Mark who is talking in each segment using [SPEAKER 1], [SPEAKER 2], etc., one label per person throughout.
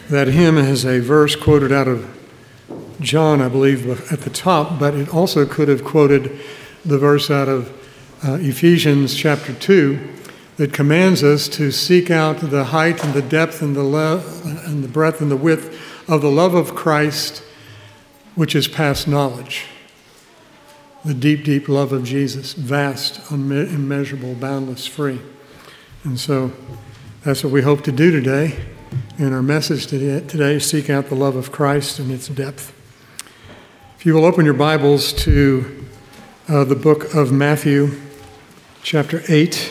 [SPEAKER 1] That hymn has a verse quoted out of John, I believe, at the top, but it also could have quoted the verse out of Ephesians chapter 2 that commands us to seek out the height and the depth and the breadth and the width of the love of Christ, which is past knowledge. The deep, deep love of Jesus, vast, immeasurable, boundless, free. And so that's what we hope to do today. In our message today, seek out the love of Christ and its depth. If you will open your Bibles to the book of Matthew, chapter 8.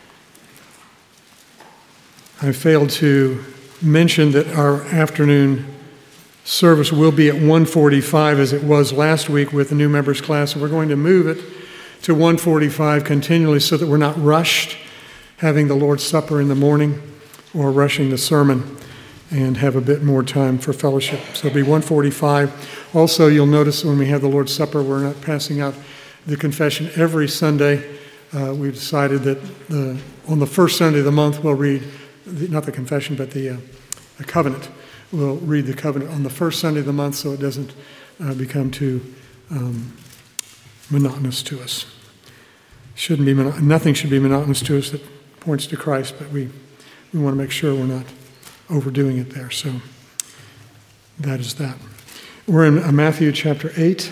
[SPEAKER 1] I failed to mention that our afternoon service will be at 1:45 as it was last week with the new members class. And we're going to move it to 1:45 continually so that we're not rushed having the Lord's Supper in the morning or rushing the sermon, and have a bit more time for fellowship. So it'll be 1:45. Also, you'll notice when we have the Lord's Supper, we're not passing out the confession every Sunday. We've decided that on the first Sunday of the month, we'll read, not the confession, but the covenant. We'll read the covenant on the first Sunday of the month so it doesn't become too monotonous to us. Nothing should be monotonous to us that points to Christ, but we want to make sure we're not overdoing it there. So that is that. We're in Matthew chapter 8.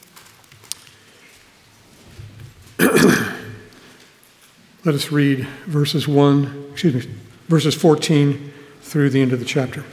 [SPEAKER 1] Let us read verses 14 through the end of the chapter.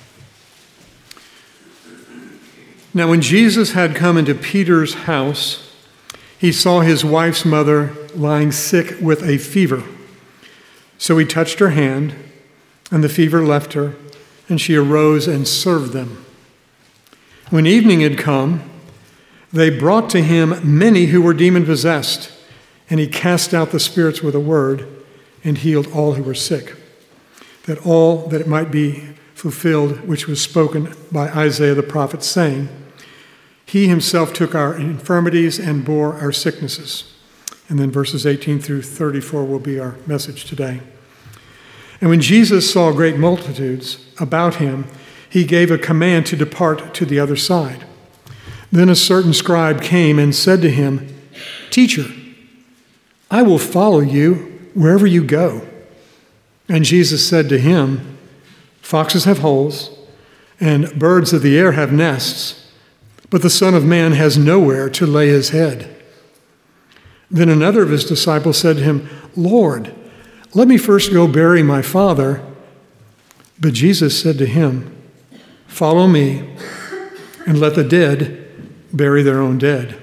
[SPEAKER 1] Now when Jesus had come into Peter's house, he saw his wife's mother lying sick with a fever. So he touched her hand, and the fever left her, and she arose and served them. When evening had come, they brought to him many who were demon-possessed, and he cast out the spirits with a word and healed all who were sick, that it might be fulfilled which was spoken by Isaiah the prophet, saying, He himself took our infirmities and bore our sicknesses. And then verses 18 through 34 will be our message today. And when Jesus saw great multitudes about him, he gave a command to depart to the other side. Then a certain scribe came and said to him, Teacher, I will follow you wherever you go. And Jesus said to him, Foxes have holes, and birds of the air have nests, but the Son of Man has nowhere to lay his head. Then another of his disciples said to him, Lord, let me first go bury my father. But Jesus said to him, Follow me, and let the dead bury their own dead.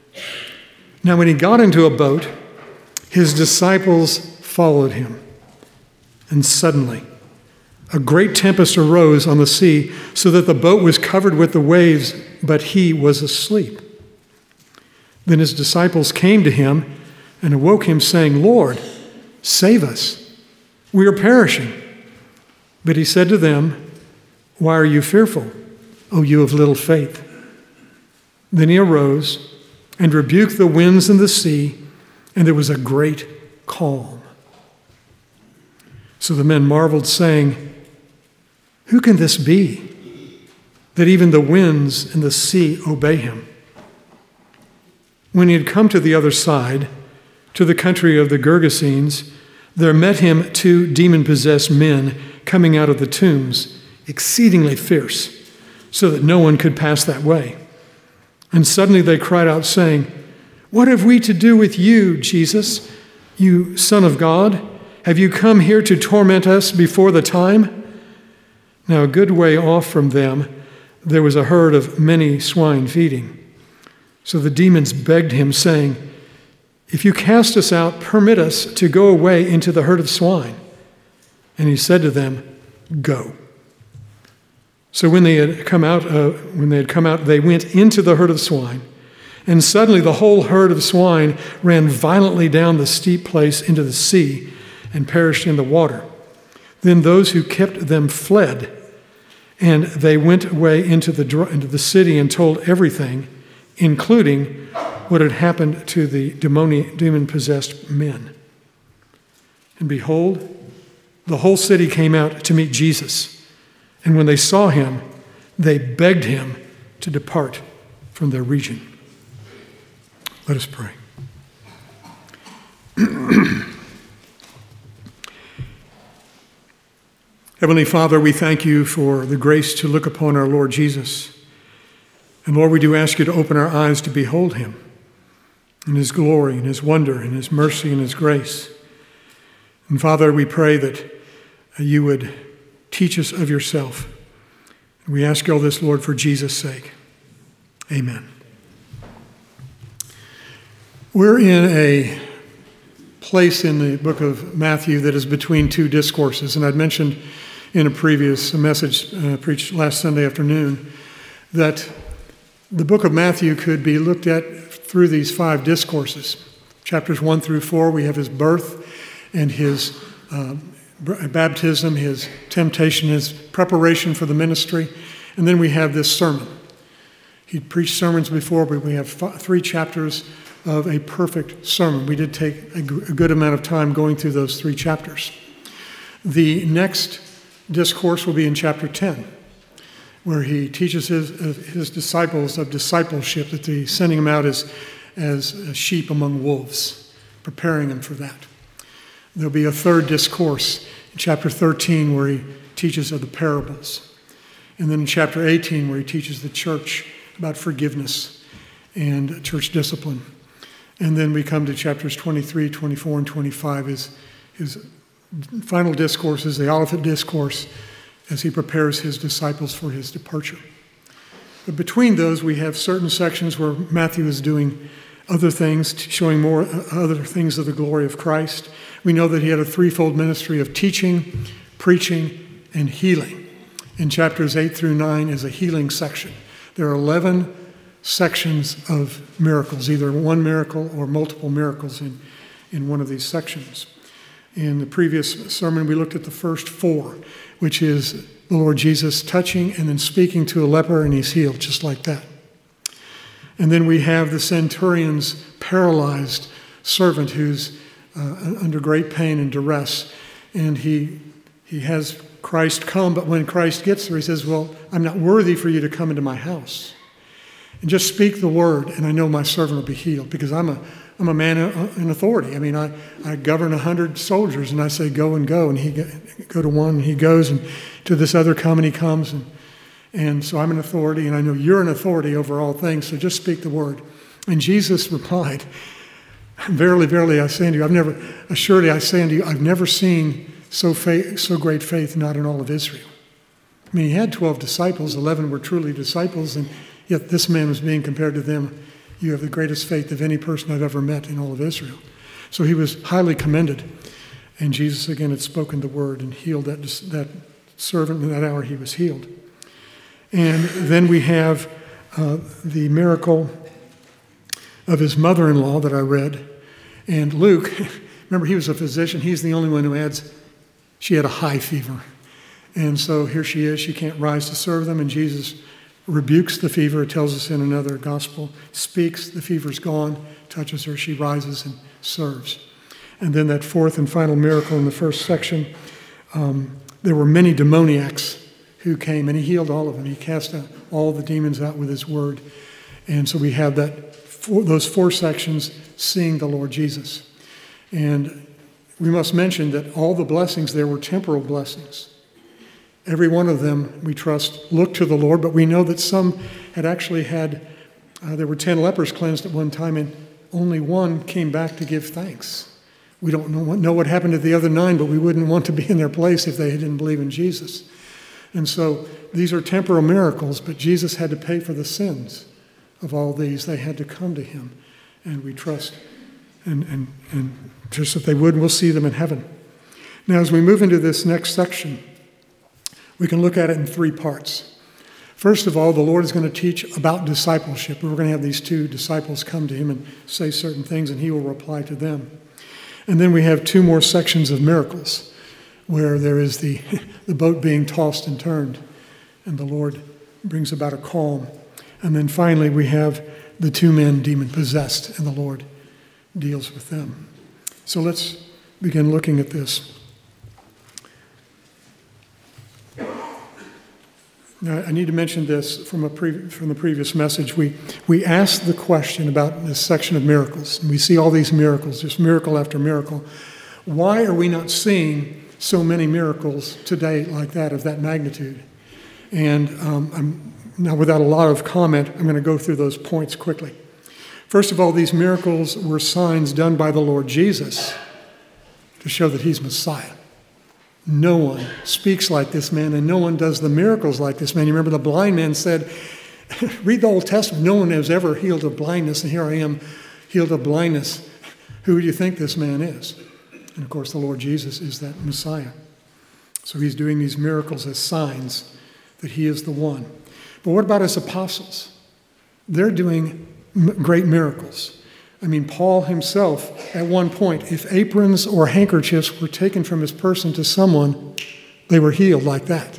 [SPEAKER 1] Now when he got into a boat, his disciples followed him. And suddenly a great tempest arose on the sea, so that the boat was covered with the waves, but he was asleep. Then his disciples came to him and awoke him, saying, Lord, save us. We are perishing. But he said to them, Why are you fearful, O you of little faith? Then he arose and rebuked the winds and the sea, and there was a great calm. So the men marveled, saying, Who can this be, that even the winds and the sea obey him? When he had come to the other side, to the country of the Gergesenes, there met him 2 demon-possessed men coming out of the tombs, exceedingly fierce, so that no one could pass that way. And suddenly they cried out, saying, What have we to do with you, Jesus, you Son of God? Have you come here to torment us before the time? Now a good way off from them, there was a herd of many swine feeding. So the demons begged him, saying, If you cast us out, permit us to go away into the herd of swine. And he said to them, Go. So when they had come out, they went into the herd of swine. And suddenly the whole herd of swine ran violently down the steep place into the sea and perished in the water. Then those who kept them fled, and they went away into the city and told everything, including what had happened to the demon-possessed men. And behold, the whole city came out to meet Jesus. And when they saw him, they begged him to depart from their region. Let us pray. Heavenly Father, we thank you for the grace to look upon our Lord Jesus. And Lord, we do ask you to open our eyes to behold him in his glory and his wonder and his mercy and his grace. And Father, we pray that you would teach us of yourself. And we ask all this, Lord, for Jesus' sake. Amen. We're in a place in the book of Matthew that is between two discourses. And I'd mentioned in a previous message preached last Sunday afternoon that the book of Matthew could be looked at through these 5 discourses. Chapters 1 through 4, we have his birth and his baptism, his temptation, his preparation for the ministry. And then we have this sermon. He'd preached sermons before, but we have 3 chapters of a perfect sermon. We did take a good amount of time going through those 3 chapters. The next discourse will be in chapter 10, where he teaches his disciples of discipleship, that he's sending them out as sheep among wolves, preparing them for that. There'll be a third discourse in chapter 13 where he teaches of the parables. And then in chapter 18 where he teaches the church about forgiveness and church discipline. And then we come to chapters 23, 24, and 25, his final discourses, the Olivet Discourse, as he prepares his disciples for his departure. But between those, we have certain sections where Matthew is doing other things, showing more other things of the glory of Christ. We know that he had a threefold ministry of teaching, preaching, and healing. In chapters 8 through 9 is a healing section. There are 11 sections of miracles, either one miracle or multiple miracles in one of these sections. In the previous sermon, we looked at the first 4, which is the Lord Jesus touching and then speaking to a leper, and he's healed just like that. And then we have the centurion's paralyzed servant who's under great pain and duress, and he has Christ come, but when Christ gets there, he says, well, I'm not worthy for you to come into my house. And just speak the word, and I know my servant will be healed, because I'm a man in authority. I mean, I govern 100 soldiers, and I say, go and go, and he go to one, and he goes, and to this other come, and he comes, and so I'm an authority, and I know you're an authority over all things, so just speak the word. And Jesus replied, verily, verily, I say unto you, assuredly I say unto you, I've never seen so great faith, not in all of Israel. I mean, he had 12 disciples, 11 were truly disciples, and yet this man was being compared to them. You have the greatest faith of any person I've ever met in all of Israel. So he was highly commended. And Jesus again had spoken the word and healed that servant. In that hour he was healed. And then we have the miracle of his mother-in-law that I read. And Luke, remember he was a physician. He's the only one who adds, she had a high fever. And so here she is. She can't rise to serve them. And Jesus rebukes the fever, it tells us in another gospel, speaks, the fever's gone, touches her, she rises and serves. And then that fourth and final miracle in the first section, there were many demoniacs who came, and he healed all of them. He cast all the demons out with his word. And so we have those 4 sections, seeing the Lord Jesus. And we must mention that all the blessings there were temporal blessings. Every one of them, we trust, looked to the Lord, but we know that some had actually there were 10 lepers cleansed at one time, and only one came back to give thanks. We don't know what happened to the other 9, but we wouldn't want to be in their place if they didn't believe in Jesus. And so these are temporal miracles, but Jesus had to pay for the sins of all these. They had to come to him, and we trust, and just if they would, we'll see them in heaven. Now, as we move into this next section, we can look at it in 3 parts. First of all, the Lord is going to teach about discipleship. We're going to have these 2 disciples come to him and say certain things, and he will reply to them. And then we have 2 more sections of miracles, where there is the boat being tossed and turned, and the Lord brings about a calm. And then finally, we have the 2 men demon-possessed, and the Lord deals with them. So let's begin looking at this. Now, I need to mention this from the previous message. We asked the question about this section of miracles. And we see all these miracles, just miracle after miracle. Why are we not seeing so many miracles today like that, of that magnitude? And now, without a lot of comment, I'm going to go through those points quickly. First of all, these miracles were signs done by the Lord Jesus to show that he's Messiah. No one speaks like this man, and no one does the miracles like this man. You remember the blind man said, read the Old Testament, no one has ever healed of blindness, and here I am, healed of blindness. Who do you think this man is? And of course, the Lord Jesus is that Messiah. So he's doing these miracles as signs that he is the one. But what about his apostles? They're doing great miracles. I mean, Paul himself, at one point, if aprons or handkerchiefs were taken from his person to someone, they were healed like that.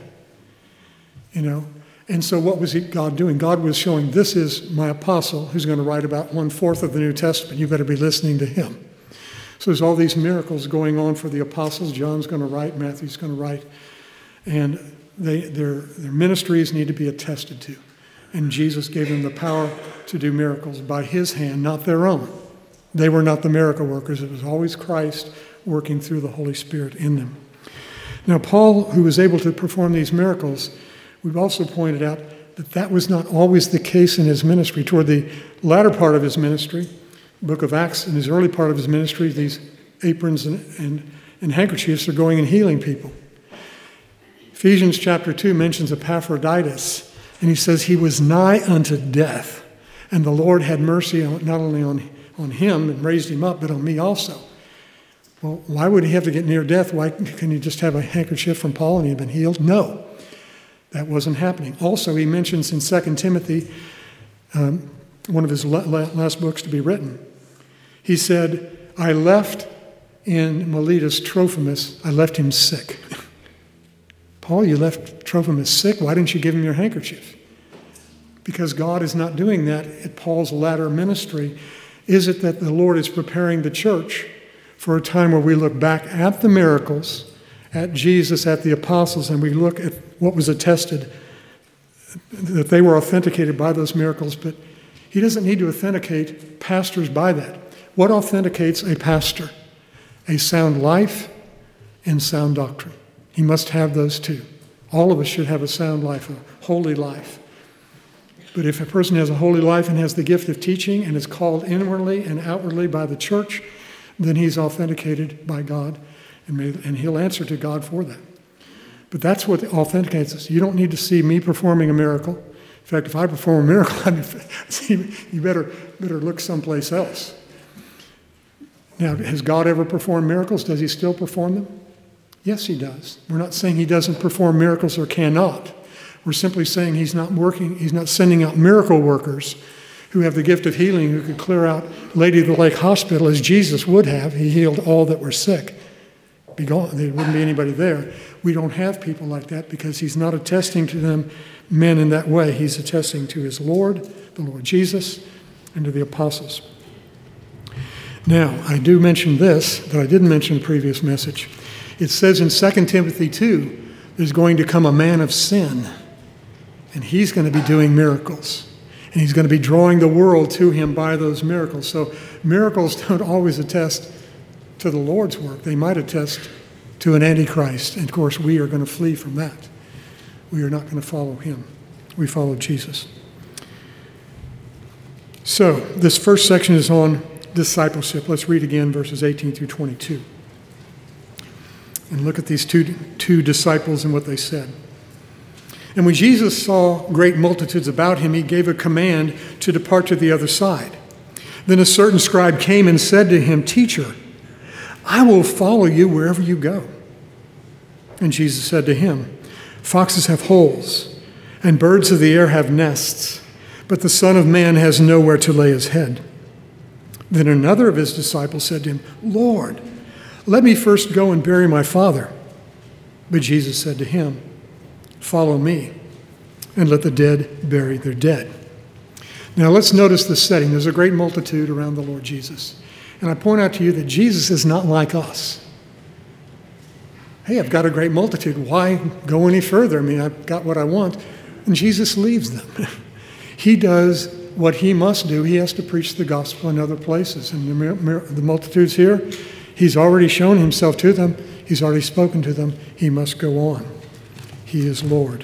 [SPEAKER 1] You know? And so what was God doing? God was showing, this is my apostle who's going to write about 1/4 of the New Testament. You better be listening to him. So there's all these miracles going on for the apostles. John's going to write, Matthew's going to write. And their ministries need to be attested to. And Jesus gave them the power to do miracles by his hand, not their own. They were not the miracle workers. It was always Christ working through the Holy Spirit in them. Now, Paul, who was able to perform these miracles, we've also pointed out that that was not always the case in his ministry. Toward the latter part of his ministry, book of Acts, in his early part of his ministry, these aprons and handkerchiefs are going and healing people. Ephesians chapter 2 mentions Epaphroditus, and he says he was nigh unto death, and the Lord had mercy not only on him and raised him up, but on me also. Well, why would he have to get near death? Why couldn't he just have a handkerchief from Paul and he'd been healed? No, that wasn't happening. Also, he mentions in 2 Timothy, one of his last books to be written, he said, I left in Miletus Trophimus, I left him sick. Paul, you left Trophimus sick. Why didn't you give him your handkerchief? Because God is not doing that at Paul's latter ministry. Is it that the Lord is preparing the church for a time where we look back at the miracles, at Jesus, at the apostles, and we look at what was attested, that they were authenticated by those miracles, but he doesn't need to authenticate pastors by that. What authenticates a pastor? A sound life and sound doctrine. He must have those two. All of us should have a sound life, a holy life. But if a person has a holy life and has the gift of teaching and is called inwardly and outwardly by the church, then he's authenticated by God, and he'll answer to God for that. But that's what authenticates us. You don't need to see me performing a miracle. In fact, if I perform a miracle, you better look someplace else. Now, has God ever performed miracles? Does he still perform them? Yes, he does. We're not saying he doesn't perform miracles or cannot. We're simply saying he's not sending out miracle workers who have the gift of healing, who could clear out Lady of the Lake Hospital as Jesus would have. He healed all that were sick. Be gone. There wouldn't be anybody there. We don't have people like that because he's not attesting to them men in that way. He's attesting to his Lord, the Lord Jesus, and to the apostles. Now, I do mention this that I didn't mention in the previous message. It says in 2 Timothy 2, there's going to come a man of sin, and he's going to be doing miracles. And he's going to be drawing the world to him by those miracles. So miracles don't always attest to the Lord's work. They might attest to an antichrist. And of course, we are going to flee from that. We are not going to follow him. We follow Jesus. So this first section is on discipleship. Let's read again verses 18 through 22. And look at these two disciples and what they said. And when Jesus saw great multitudes about him, he gave a command to depart to the other side. Then a certain scribe came and said to him, Teacher, I will follow you wherever you go. And Jesus said to him, Foxes have holes, and birds of the air have nests, but the Son of Man has nowhere to lay his head. Then another of his disciples said to him, Lord, let me first go and bury my father. But Jesus said to him, Follow me, and let the dead bury their dead. Now let's notice the setting. There's a great multitude around the Lord Jesus. And I point out to you that Jesus is not like us. Hey, I've got a great multitude. Why go any further? I mean, I've got what I want. and Jesus leaves them. He does what he must do. He has to preach the gospel in other places. And the multitudes here, he's already shown himself to them. He's already spoken to them. He must go on. He is Lord.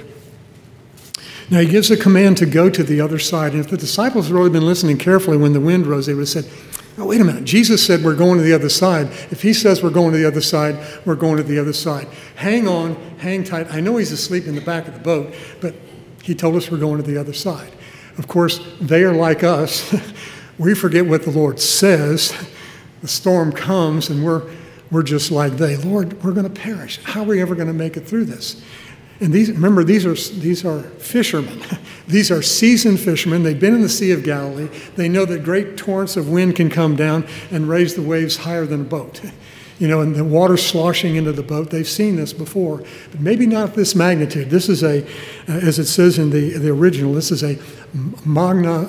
[SPEAKER 1] Now he gives a command to go to the other side. And if the disciples had really been listening carefully when the wind rose, they would have said, oh, wait a minute. Jesus said we're going to the other side. If he says we're going to the other side, we're going to the other side. Hang on, hang tight. I know he's asleep in the back of the boat, but he told us we're going to the other side. Of course, they are like us. We forget what the Lord says. The storm comes, and we're just like they. Lord, we're going to perish. How are we ever going to make it through this? And these are fishermen. These are seasoned fishermen. They've been in the Sea of Galilee. They know that great torrents of wind can come down and raise the waves higher than a boat. And the water sloshing into the boat. They've seen this before, but maybe not this magnitude. This is as it says in the original, this is a magus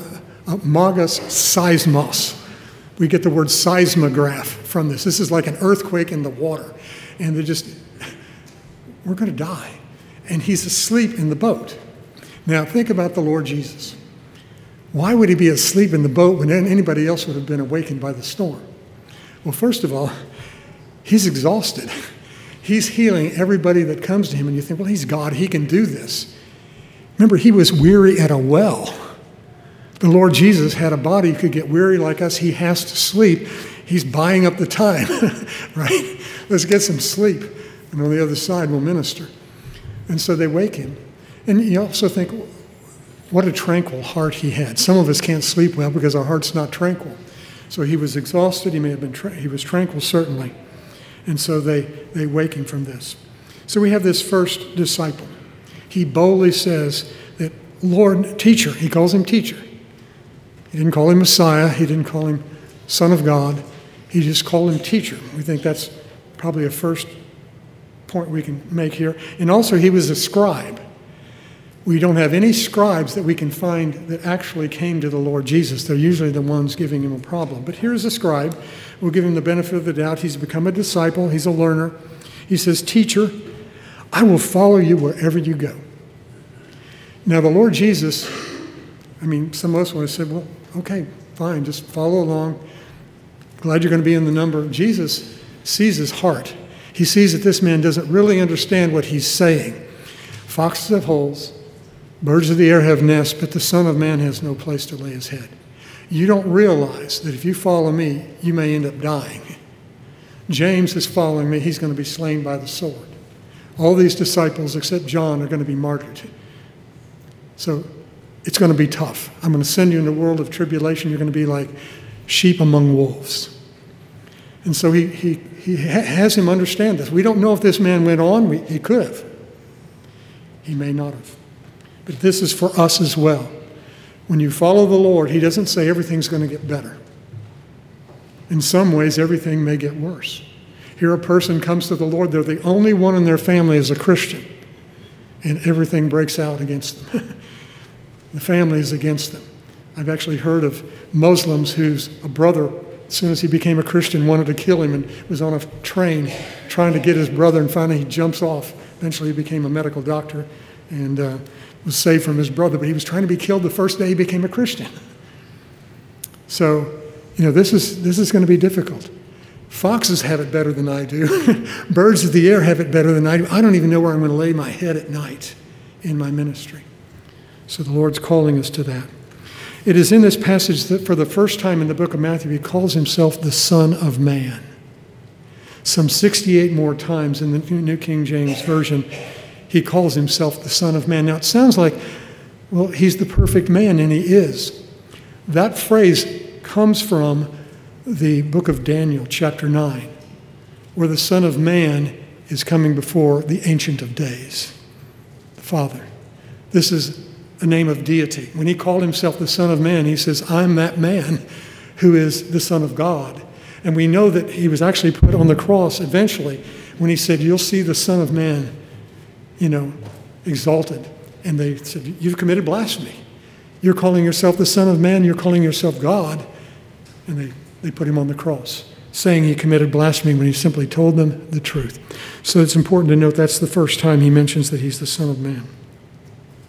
[SPEAKER 1] seismos. We get the word seismograph from this. This is like an earthquake in the water. And we're going to die. And he's asleep in the boat. Now, think about the Lord Jesus. Why would he be asleep in the boat when anybody else would have been awakened by the storm? Well, first of all, he's exhausted. He's healing everybody that comes to him. And you think, well, he's God. He can do this. Remember, he was weary at a well. The Lord Jesus had a body who could get weary like us. He has to sleep. He's buying up the time, right? Let's get some sleep. And on the other side, we'll minister. And so they wake him. And you also think, what a tranquil heart he had. Some of us can't sleep well because our heart's not tranquil. So he was exhausted. He may have been he was tranquil, certainly. And so they wake him from this. So we have this first disciple. He boldly says that, Lord, teacher. He calls him teacher. He didn't call him Messiah. He didn't call him Son of God. He just called him teacher. We think that's probably a first point we can make here. And also he was a scribe. We don't have any scribes that we can find that actually came to the Lord Jesus. They're usually the ones giving him a problem. But here's a scribe. We'll give him the benefit of the doubt. He's become a disciple. He's a learner. He says, teacher, I will follow you wherever you go. Now the Lord Jesus, some of us would have said, well, okay, fine, just follow along. Glad you're going to be in the number. Jesus sees his heart. He sees that this man doesn't really understand what he's saying. Foxes have holes, birds of the air have nests, but the Son of Man has no place to lay his head. You don't realize that if you follow me, you may end up dying. James is following me. He's going to be slain by the sword. All these disciples, except John, are going to be martyred. So it's going to be tough. I'm going to send you in a world of tribulation. You're going to be like sheep among wolves. And so he has him understand this. We don't know if this man went on. He could have. He may not have. But this is for us as well. When you follow the Lord, he doesn't say everything's going to get better. In some ways, everything may get worse. Here a person comes to the Lord. They're the only one in their family is a Christian. And everything breaks out against them. The family is against them. I've actually heard of Muslims whose a brother, as soon as he became a Christian, wanted to kill him and was on a train trying to get his brother, and finally he jumps off. Eventually he became a medical doctor and was saved from his brother, but he was trying to be killed the first day he became a Christian. So, this is going to be difficult. Foxes have it better than I do. Birds of the air have it better than I do. I don't even know where I'm going to lay my head at night in my ministry. So the Lord's calling us to that. It is in this passage that for the first time in the book of Matthew, he calls himself the Son of Man. Some 68 more times in the New King James Version, he calls himself the Son of Man. Now it sounds like, well, he's the perfect man, and he is. That phrase comes from the book of Daniel, chapter 9, where the Son of Man is coming before the Ancient of Days, the Father. This is a name of deity. When he called himself the Son of Man, he says, I'm that man who is the Son of God. And we know that he was actually put on the cross eventually when he said, you'll see the Son of Man, exalted. And they said, you've committed blasphemy. You're calling yourself the Son of Man, you're calling yourself God. And they put him on the cross, saying he committed blasphemy when he simply told them the truth. So it's important to note that's the first time he mentions that he's the Son of Man.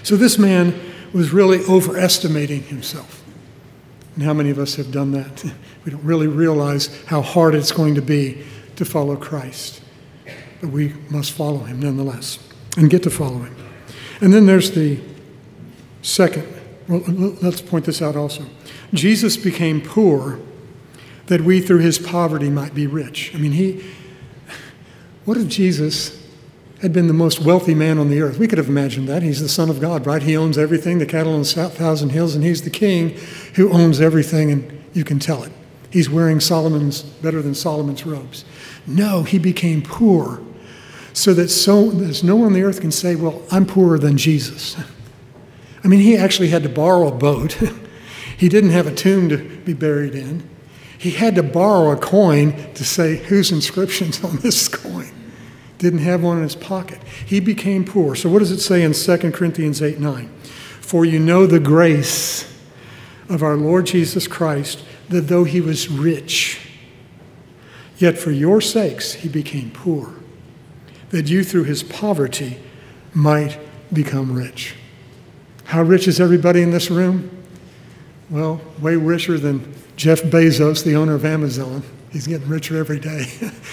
[SPEAKER 1] So this man was really overestimating himself. And how many of us have done that? We don't really realize how hard it's going to be to follow Christ. But we must follow him nonetheless and get to follow him. And then there's the second. Well, let's point this out also. Jesus became poor that we through his poverty might be rich. I mean, what if Jesus had been the most wealthy man on the earth? We could have imagined that. He's the Son of God, right? He owns everything, the cattle on the 1,000 hills, and he's the king who owns everything, and you can tell it. He's wearing better than Solomon's robes. No, he became poor so that there's no one on the earth can say, well, I'm poorer than Jesus. I mean, he actually had to borrow a boat. He didn't have a tomb to be buried in. He had to borrow a coin to say whose inscription's on this coin. Didn't have one in his pocket. He became poor. So what does it say in 2 Corinthians 8:9? For you know the grace of our Lord Jesus Christ, that though he was rich, yet for your sakes he became poor, that you through his poverty might become rich. How rich is everybody in this room? Well, way richer than Jeff Bezos, the owner of Amazon. He's getting richer every day.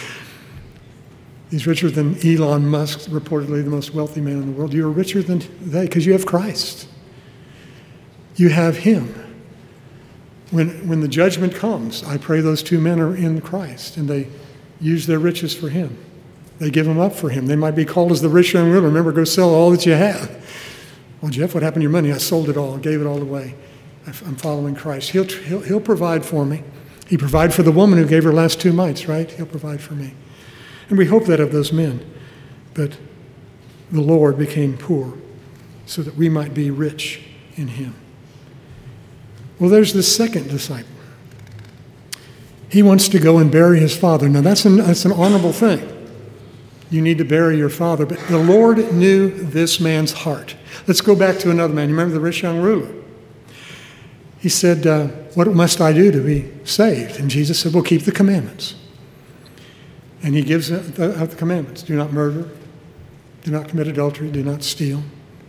[SPEAKER 1] He's richer than Elon Musk, reportedly the most wealthy man in the world. You're richer than they because you have Christ. You have him. When the judgment comes, I pray those two men are in Christ and they use their riches for him. They give them up for him. They might be called as the rich young ruler. Remember, go sell all that you have. Well, Jeff, what happened to your money? I sold it all, gave it all away. I'm following Christ. He'll provide for me. He provided for the woman who gave her last 2 mites, right? He'll provide for me. And we hope that of those men. But the Lord became poor so that we might be rich in him. Well, there's the second disciple. He wants to go and bury his father. Now, that's an honorable thing. You need to bury your father. But the Lord knew this man's heart. Let's go back to another man. You remember the rich young ruler? He said, what must I do to be saved? And Jesus said, well, keep the commandments. And he gives out the commandments. Do not murder. Do not commit adultery. Do not steal.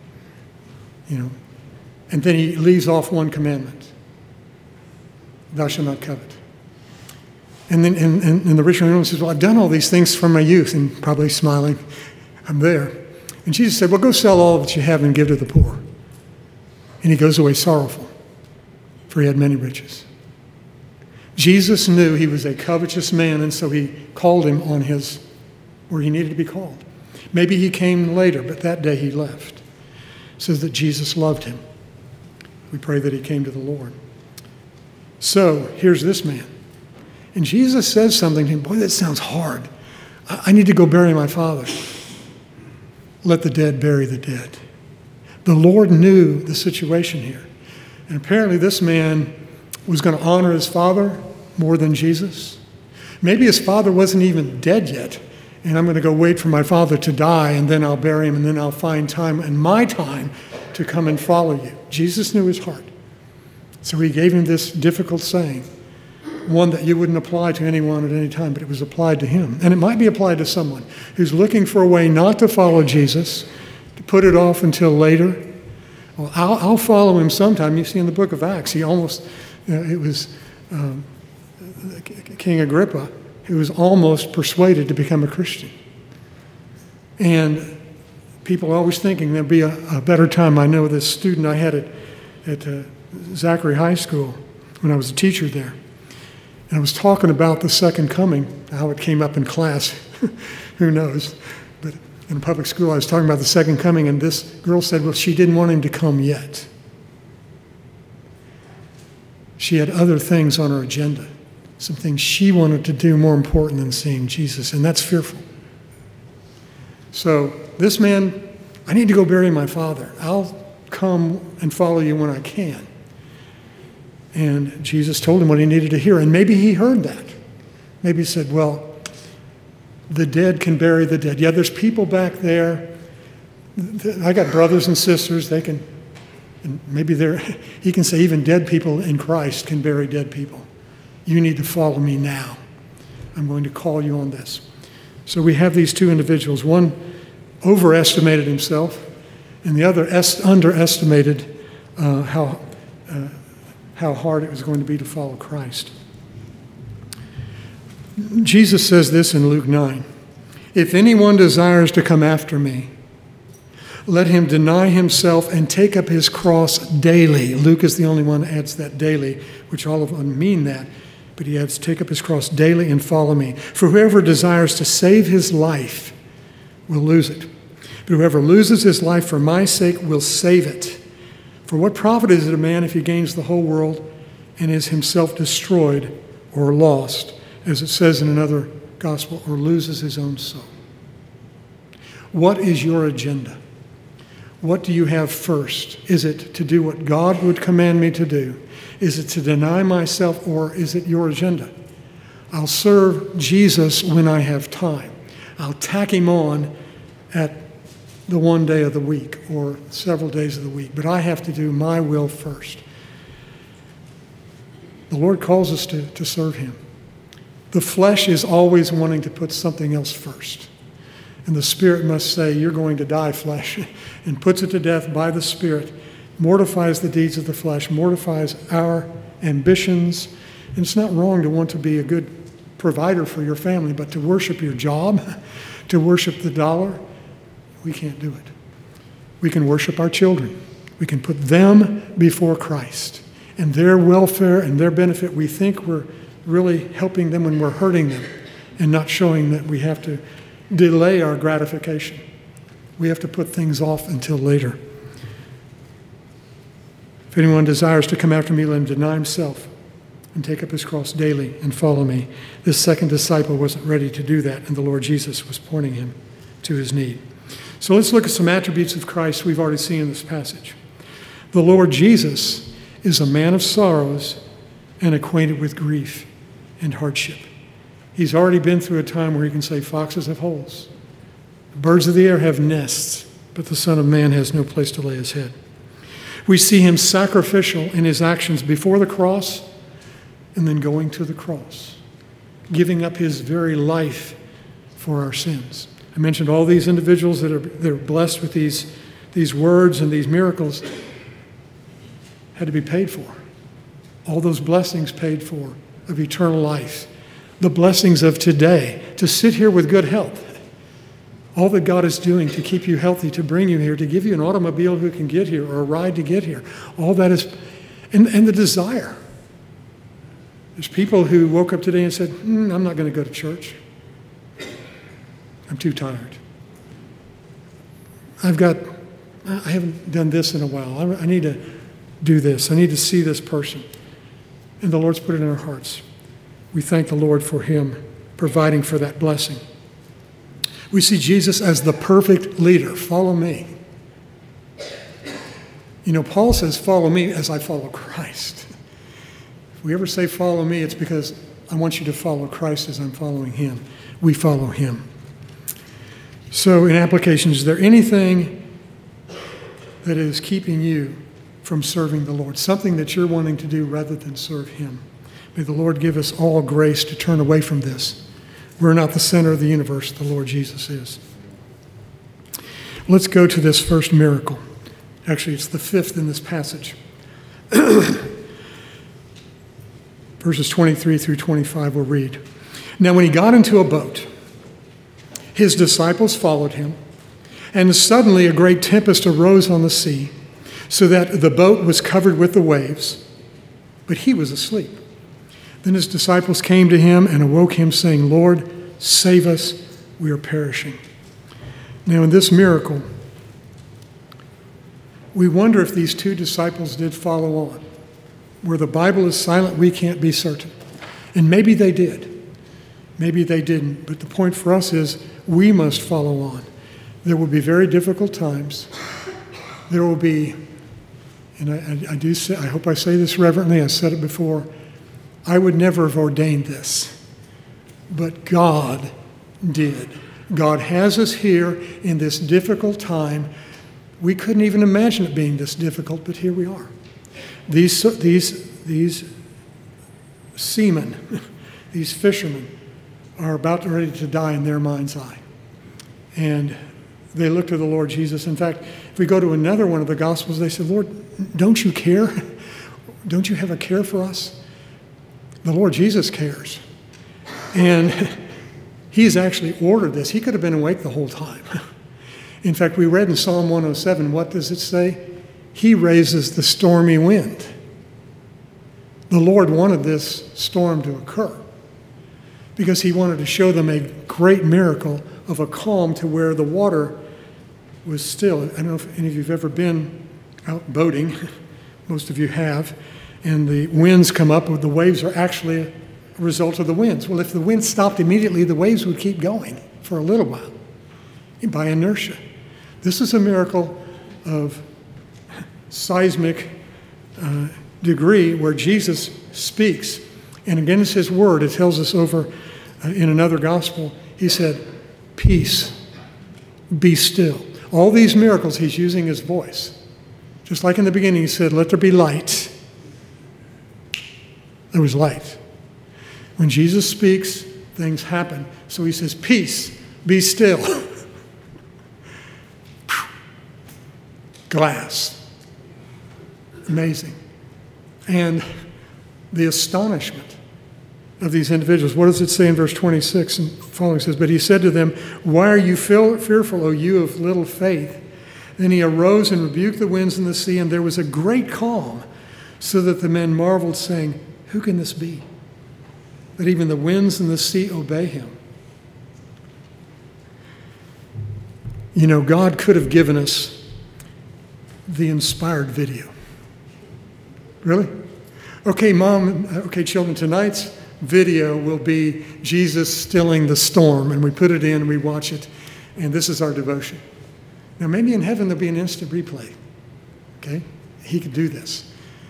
[SPEAKER 1] And then he leaves off one commandment. Thou shalt not covet. And then and the rich young ruler says, well, I've done all these things from my youth. And probably smiling, I'm there. And Jesus said, well, go sell all that you have and give to the poor. And he goes away sorrowful, for he had many riches. Jesus knew he was a covetous man, and so he called him on where he needed to be called. Maybe he came later, but that day he left. It says that Jesus loved him. We pray that he came to the Lord. So here's this man. And Jesus says something to him. Boy, that sounds hard. I need to go bury my father. Let the dead bury the dead. The Lord knew the situation here. And apparently this man was going to honor his father more than Jesus. Maybe his father wasn't even dead yet. And I'm going to go wait for my father to die, and then I'll bury him, and then I'll find time in my time to come and follow you. Jesus knew his heart. So he gave him this difficult saying, one that you wouldn't apply to anyone at any time, but it was applied to him. And it might be applied to someone who's looking for a way not to follow Jesus, to put it off until later. Well, I'll follow him sometime. You see in the book of Acts, it was King Agrippa who was almost persuaded to become a Christian. And people are always thinking there'll be a better time. I know this student I had at Zachary High School when I was a teacher there. And I was talking about the second coming, how it came up in class, who knows. But in public school, I was talking about the second coming, and this girl said, well, she didn't want him to come yet. She had other things on her agenda, some things she wanted to do more important than seeing Jesus, and that's fearful. So this man, I need to go bury my father. I'll come and follow you when I can. And Jesus told him what he needed to hear. And maybe he heard that. Maybe he said, well, the dead can bury the dead. Yeah, there's people back there. I got brothers and sisters. They can, and maybe he can say even dead people in Christ can bury dead people. You need to follow me now. I'm going to call you on this. So we have these two individuals. One overestimated himself, and the other underestimated how hard it was going to be to follow Christ. Jesus says this in Luke 9, "If anyone desires to come after me, let him deny himself and take up his cross daily." Luke is the only one that adds that daily, which all of them mean that. But he adds, "Take up his cross daily and follow me. For whoever desires to save his life will lose it. But whoever loses his life for my sake will save it. For what profit is it a man if he gains the whole world and is himself destroyed or lost?" As it says in another gospel, or loses his own soul. What is your agenda? What do you have first? Is it to do what God would command me to do? Is it to deny myself, or is it your agenda? I'll serve Jesus when I have time. I'll tack him on at the one day of the week or several days of the week, but I have to do my will first. The Lord calls us to serve him. The flesh is always wanting to put something else first. And the Spirit must say, "You're going to die, flesh," and puts it to death by the Spirit, mortifies the deeds of the flesh, mortifies our ambitions. And it's not wrong to want to be a good provider for your family, but to worship your job, to worship the dollar, we can't do it. We can worship our children. We can put them before Christ and their welfare and their benefit. We think we're really helping them when we're hurting them and not showing that we have to delay our gratification. We have to put things off until later. If anyone desires to come after me, let him deny himself and take up his cross daily and follow me. This second disciple wasn't ready to do that, and the Lord Jesus was pointing him to his need. So let's look at some attributes of Christ we've already seen in this passage. The Lord Jesus is a man of sorrows and acquainted with grief and hardship. He's already been through a time where he can say, "Foxes have holes, birds of the air have nests, but the Son of Man has no place to lay his head." We see him sacrificial in his actions before the cross and then going to the cross, giving up his very life for our sins. I mentioned all these individuals that are blessed with these words and these miracles had to be paid for. All those blessings paid for of eternal life. The blessings of today, to sit here with good health. All that God is doing to keep you healthy, to bring you here, to give you an automobile who can get here or a ride to get here. All that is, and the desire. There's people who woke up today and said, "I'm not going to go to church. I'm too tired. I haven't done this in a while. I need to do this. I need to see this person." And the Lord's put it in our hearts. We thank the Lord for him providing for that blessing. We see Jesus as the perfect leader. Follow me. You know, Paul says, "Follow me as I follow Christ." If we ever say follow me, it's because I want you to follow Christ as I'm following him. We follow him. So in application, is there anything that is keeping you from serving the Lord? Something that you're wanting to do rather than serve him? May the Lord give us all grace to turn away from this. We're not the center of the universe. The Lord Jesus is. Let's go to this first miracle. Actually, it's the fifth in this passage. Verses 23 through 25 we'll read. "Now when he got into a boat, his disciples followed him, and suddenly a great tempest arose on the sea, so that the boat was covered with the waves, but he was asleep. Then his disciples came to him and awoke him, saying, 'Lord, save us, we are perishing.'" Now in this miracle, we wonder if these two disciples did follow on. Where the Bible is silent, we can't be certain. And maybe they did. Maybe they didn't. But the point for us is we must follow on. There will be very difficult times. There will be, and I hope I say this reverently, I said it before, I would never have ordained this. But God did. God has us here in this difficult time. We couldn't even imagine it being this difficult, but here we are. These seamen, these fishermen, are about ready to die in their mind's eye. And They looked to the Lord Jesus. In fact, if we go to another one of the Gospels, they said, Lord, don't you care? Don't you have a care for us? The Lord Jesus cares. And he's actually ordered this. He could have been awake the whole time. In fact, we read in Psalm 107, what does it say? He raises the stormy wind. The Lord wanted this storm to occur because he wanted to show them a great miracle of a calm to where the water was still. I don't know if any of you have ever been out boating. Most of you have. And the winds come up, the waves are actually a result of the winds. Well, if the wind stopped immediately, the waves would keep going for a little while by inertia. This is a miracle of seismic degree where Jesus speaks. And again, it's his word. It tells us over in another gospel, he said, peace, be still. All these miracles, he's using his voice. Just like in the beginning, he said, let there be light. There was light. When Jesus speaks, things happen. So he says, peace, be still. Glass. Amazing. And the astonishment of these individuals. What does it say in verse 26 and following? It says, but he said to them, why are you fearful, O you of little faith? Then he arose and rebuked the winds and the sea, and there was a great calm, so that the men marveled, saying, who can this be, that even the winds and the sea obey him? You know, God could have given us the inspired video. Really? Okay, Mom, okay, children, tonight's video will be Jesus stilling the storm, and we put it in and we watch it, and this is our devotion. Now, maybe in heaven there'll be an instant replay, okay? He could do this.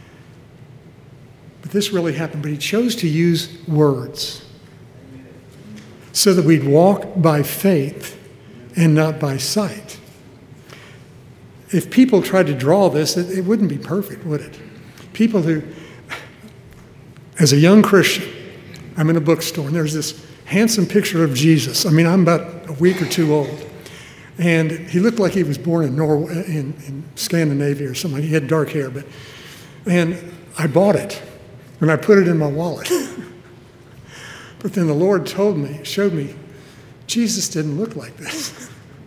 [SPEAKER 1] But this really happened, but he chose to use words so that we'd walk by faith and not by sight. If people tried to draw this, it wouldn't be perfect, would it? People who, as a young Christian, I'm in a bookstore, and there's this handsome picture of Jesus. I mean, I'm about a week or two old. And he looked like he was born in Norway, in Scandinavia or something. He had dark hair, and I bought it, and I put it in my wallet. But then the Lord showed me, Jesus didn't look like this.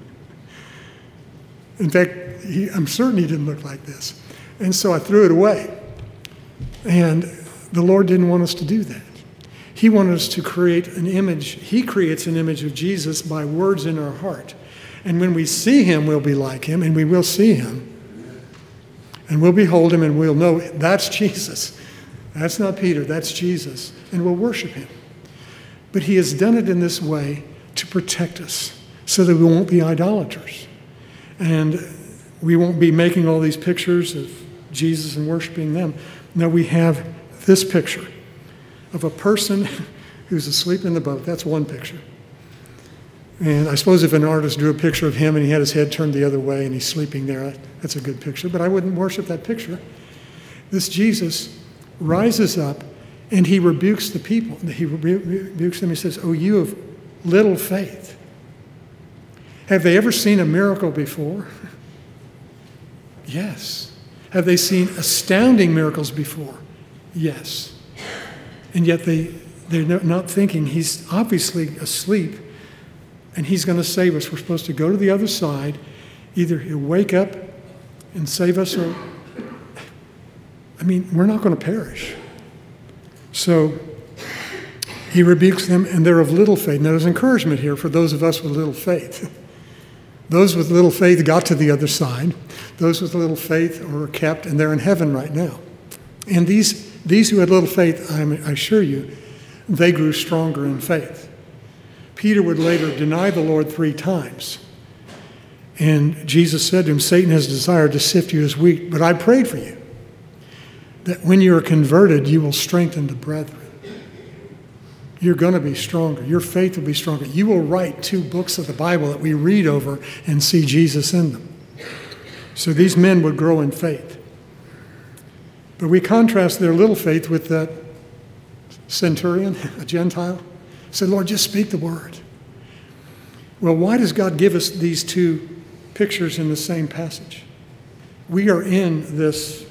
[SPEAKER 1] In fact, I'm certain he didn't look like this. And so I threw it away. And the Lord didn't want us to do that. He wanted us to create an image. He creates an image of Jesus by words in our heart. And when we see him, we'll be like him, and we will see him. And we'll behold him, and we'll know that's Jesus. That's not Peter, that's Jesus. And we'll worship him. But he has done it in this way to protect us so that we won't be idolaters. And we won't be making all these pictures of Jesus and worshiping them. No, we have this picture of a person who's asleep in the boat. That's one picture. And I suppose if an artist drew a picture of him and he had his head turned the other way and he's sleeping there, that's a good picture. But I wouldn't worship that picture. This Jesus rises up and he rebukes the people. He rebukes them. He says, oh, you of little faith. Have they ever seen a miracle before? Yes. Have they seen astounding miracles before? Yes. And yet they're not thinking he's obviously asleep and he's going to save us. We're supposed to go to the other side. Either he'll wake up and save us or, we're not going to perish. So he rebukes them, and they're of little faith. Now, there's encouragement here for those of us with little faith. Those with little faith got to the other side. Those with little faith are kept, and they're in heaven right now. And these who had little faith, I assure you, they grew stronger in faith. Peter would later deny the Lord 3 times. And Jesus said to him, Satan has desired to sift you as wheat, but I prayed for you, that when you are converted, you will strengthen the brethren. You're going to be stronger. Your faith will be stronger. You will write 2 books of the Bible that we read over and see Jesus in them. So these men would grow in faith. But we contrast their little faith with that centurion, a Gentile. Said, Lord, just speak the word. Well, why does God give us these 2 pictures in the same passage. We are in this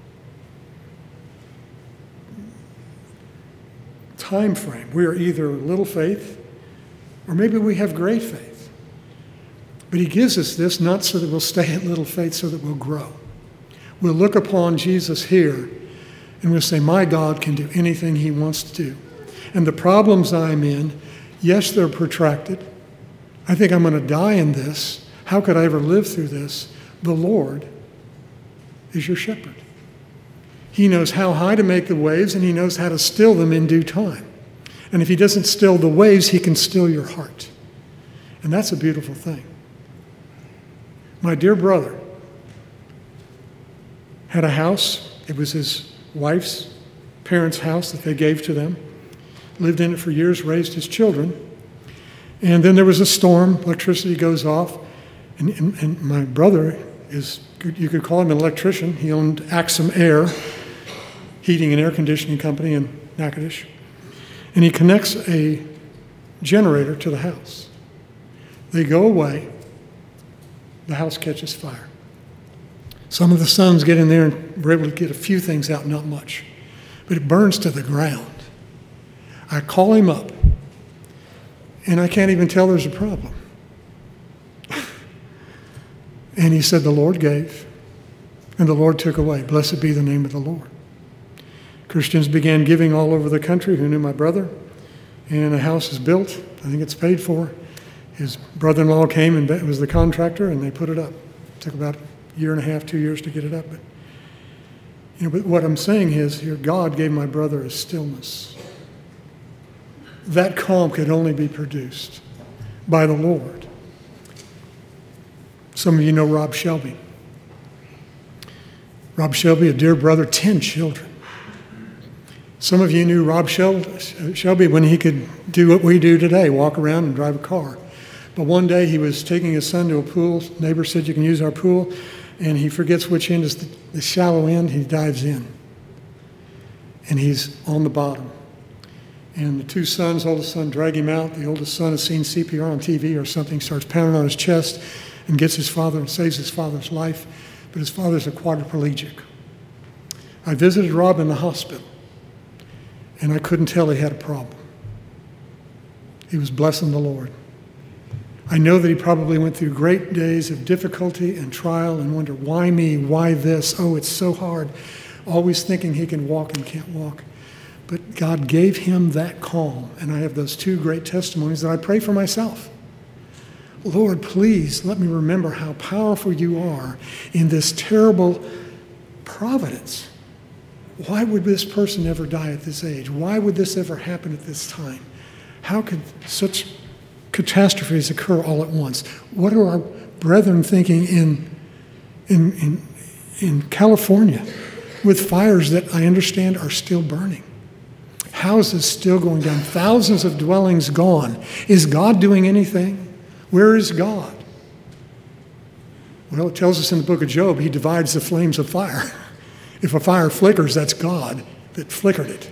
[SPEAKER 1] time frame. We are either little faith or maybe we have great faith. But he gives us this not so that we'll stay at little faith, so that we'll grow. We'll look upon Jesus here and we'll say, my God can do anything he wants to do. And the problems I'm in, yes, they're protracted. I think I'm going to die in this. How could I ever live through this? The Lord is your shepherd. He knows how high to make the waves, and he knows how to still them in due time. And if he doesn't still the waves, he can still your heart. And that's a beautiful thing. My dear brother had a house. It was his wife's parents' house that they gave to them. Lived in it for years, raised his children. And then there was a storm. Electricity goes off. And my brother is, you could call him an electrician. He owned Axum Air, heating and air conditioning company in Natchitoches. And he connects a generator to the house. They go away. The house catches fire. Some of the sons get in there and were able to get a few things out, not much. But it burns to the ground. I call him up, and I can't even tell there's a problem. And he said, the Lord gave, and the Lord took away. Blessed be the name of the Lord. Christians began giving all over the country who knew my brother, and a house is built. I think it's paid for. His brother-in-law came and was the contractor, and they put it up. It took about a year and a half, 2 years to get it up. But what I'm saying is here, God gave my brother a stillness. That calm could only be produced by the Lord. Some of you know Rob Shelby. Rob Shelby, a dear brother, 10 children. Some of you knew Rob Shelby when he could do what we do today, walk around and drive a car. But one day he was taking his son to a pool. Neighbor said, you can use our pool. And he forgets which end is the shallow end. He dives in. And he's on the bottom. And the two sons, oldest son, drag him out. The oldest son has seen CPR on TV or something, starts pounding on his chest and gets his father and saves his father's life. But his father's a quadriplegic. I visited Rob in the hospital, and I couldn't tell he had a problem. He was blessing the Lord. I know that he probably went through great days of difficulty and trial and wonder, why me? Why this? Oh, it's so hard. Always thinking he can walk and can't walk. But God gave him that calm. And I have those two great testimonies that I pray for myself. Lord, please let me remember how powerful you are in this terrible providence. Why would this person ever die at this age? Why would this ever happen at this time? How could such catastrophes occur all at once? What are our brethren thinking in California with fires that I understand are still burning? Houses still going down, thousands of dwellings gone. Is God doing anything? Where is God? Well, it tells us in the book of Job, he divides the flames of fire. If a fire flickers, that's God that flickered it.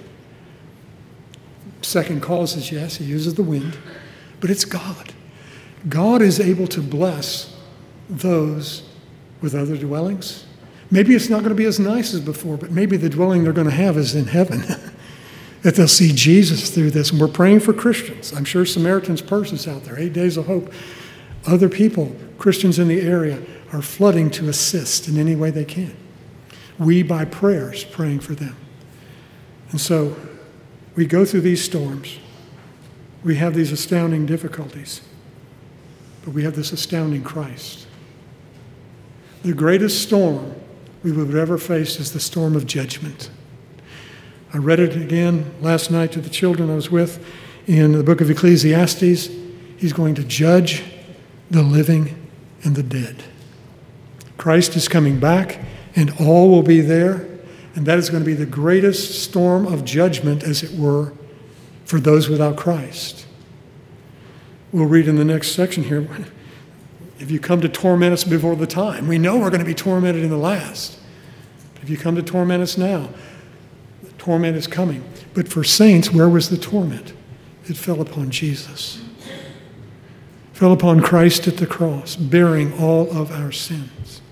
[SPEAKER 1] Second cause is, yes, he uses the wind, but it's God. God is able to bless those with other dwellings. Maybe it's not going to be as nice as before, but maybe the dwelling they're going to have is in heaven. That they'll see Jesus through this. And we're praying for Christians. I'm sure Samaritan's Purse is out there, 8 Days of Hope. Other people, Christians in the area, are flooding to assist in any way they can. We, by prayers, praying for them. And so we go through these storms. We have these astounding difficulties. But we have this astounding Christ. The greatest storm we would ever face is the storm of judgment. I read it again last night to the children I was with in the book of Ecclesiastes. He's going to judge the living and the dead. Christ is coming back, and all will be there, and that is going to be the greatest storm of judgment, as it were, for those without Christ. We'll read in the next section here, if you come to torment us before the time. We know we're going to be tormented in the last. But if you come to torment us now, the torment is coming. But for saints, where was the torment? It fell upon Jesus. It fell upon Christ at the cross, bearing all of our sins.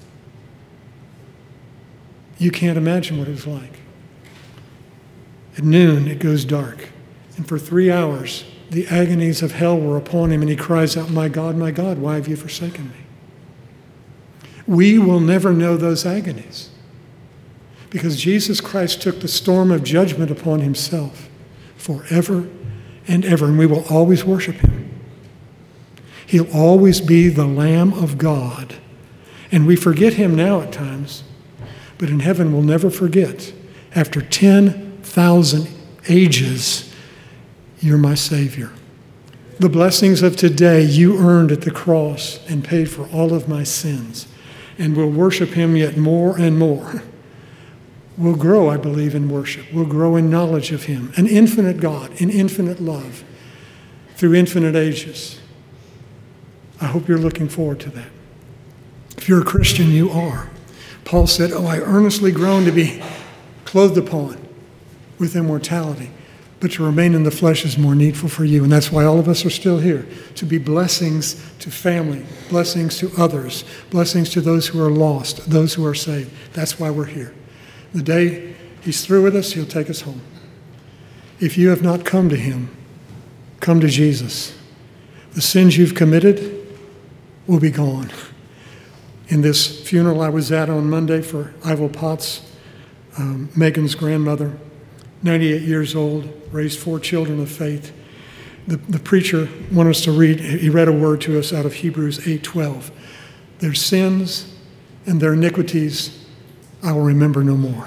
[SPEAKER 1] You can't imagine what it was like. At noon, it goes dark. And for 3 hours, the agonies of hell were upon him, and he cries out, my God, why have you forsaken me? We will never know those agonies because Jesus Christ took the storm of judgment upon himself forever and ever, and we will always worship him. He'll always be the Lamb of God, and we forget him now at times, but in heaven we'll never forget. After 10,000 ages, you're my Savior. The blessings of today you earned at the cross and paid for all of my sins. And we'll worship him yet more and more. We'll grow, I believe, in worship. We'll grow in knowledge of him, an infinite God, in infinite love, through infinite ages. I hope you're looking forward to that. If you're a Christian, you are. Paul said, I earnestly groan to be clothed upon with immortality. But to remain in the flesh is more needful for you. And that's why all of us are still here, to be blessings to family, blessings to others, blessings to those who are lost, those who are saved. That's why we're here. The day he's through with us, he'll take us home. If you have not come to him, come to Jesus. The sins you've committed will be gone. In this funeral I was at on Monday for Ivel Potts, Megan's grandmother, 98 years old, raised 4 children of faith. The preacher wanted us to read, he read a word to us out of Hebrews 8:12. Their sins and their iniquities I will remember no more.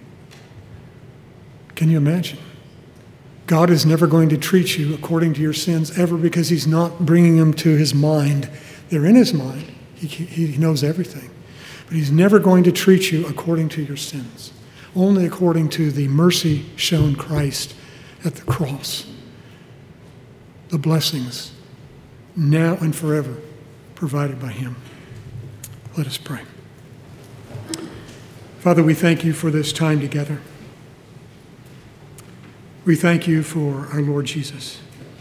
[SPEAKER 1] Can you imagine? God is never going to treat you according to your sins ever because he's not bringing them to his mind. They're in his mind. He knows everything. But he's never going to treat you according to your sins. Only according to the mercy shown Christ at the cross. The blessings, now and forever, provided by him. Let us pray. Father, we thank you for this time together. We thank you for our Lord Jesus.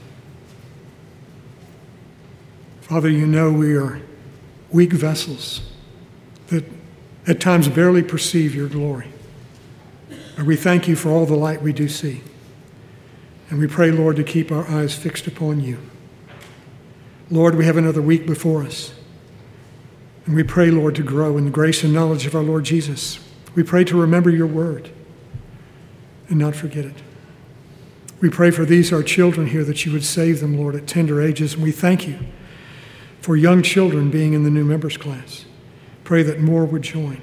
[SPEAKER 1] Father, you know we are weak vessels that at times barely perceive your glory. And we thank you for all the light we do see. And we pray, Lord, to keep our eyes fixed upon you. Lord, we have another week before us. And we pray, Lord, to grow in the grace and knowledge of our Lord Jesus. We pray to remember your word and not forget it. We pray for these, our children here, that you would save them, Lord, at tender ages. And we thank you for young children being in the new members class. Pray that more would join.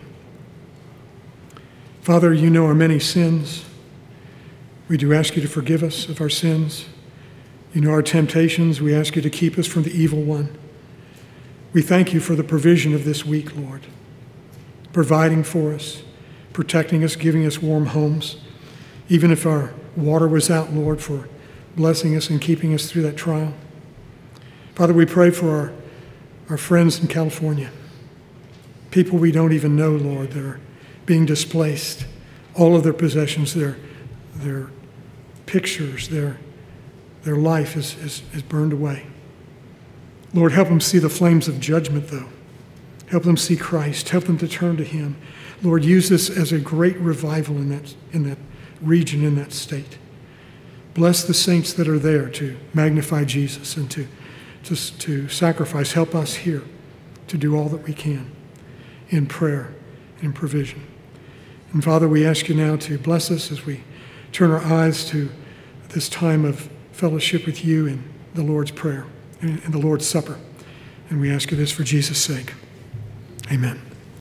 [SPEAKER 1] Father, you know our many sins. We do ask you to forgive us of our sins. You know our temptations. We ask you to keep us from the evil one. We thank you for the provision of this week, Lord, providing for us, protecting us, giving us warm homes, even if our water was out, Lord, for blessing us and keeping us through that trial. Father, we pray for our friends in California, people we don't even know, Lord, that are being displaced. All of their possessions, their pictures, their life is burned away. Lord, help them see the flames of judgment, though. Help them see Christ. Help them to turn to him. Lord, use this as a great revival in that region, in that state. Bless the saints that are there to magnify Jesus and to sacrifice. Help us here to do all that we can in prayer and in provision. And Father, we ask you now to bless us as we turn our eyes to this time of fellowship with you in the Lord's Prayer and the Lord's Supper. And we ask you this for Jesus' sake. Amen.